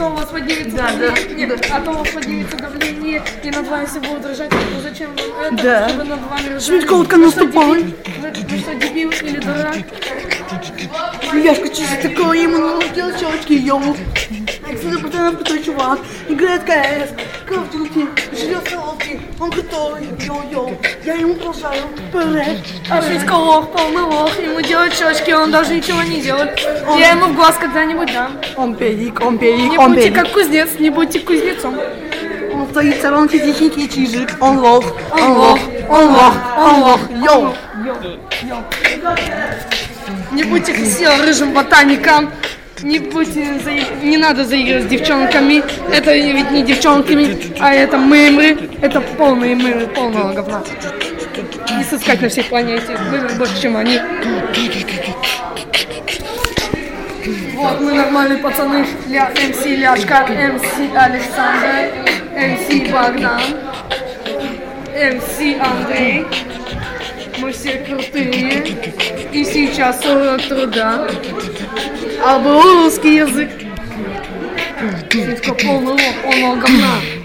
у вас поднимется давление, нет, а то у вас поднимется давление, и над вами все будет дрожать. Ну зачем вам это, чтобы над вами рожали? Шмидьковка наступает. Вы что, дебил или дурак? Яшка чисто такое, ему нужно делать щелочки, йоу. Александр Братанов крутой чувак, играет КС, крафтинки, жрет солодки, он крутой, йоу-йоу. Я ему бросаю, привет. А Шмидько лох, полный лох, ему делать щечки, он даже ничего не делает. Я ему в глаз когда-нибудь дам. Он педик, он Не педик, он будьте педик. как кузнец, не будьте кузнецом. Он стоит в сторонке, тихенький чижик, он лох, Он лох, йоу. Не будьте рыжим ботаником, не надо заигрывать с девчонками, это ведь не девчонками, а это мемры, это полные мемры, полного говна. Не сыскать на всей планете, мемры больше, чем они. Вот мы нормальные пацаны, МС Ляшка, МС Александр, МС Богдан, МС Андрей. Мы все крутые, и сейчас урок труда, русский язык. Шмидько полный лох, полного говна.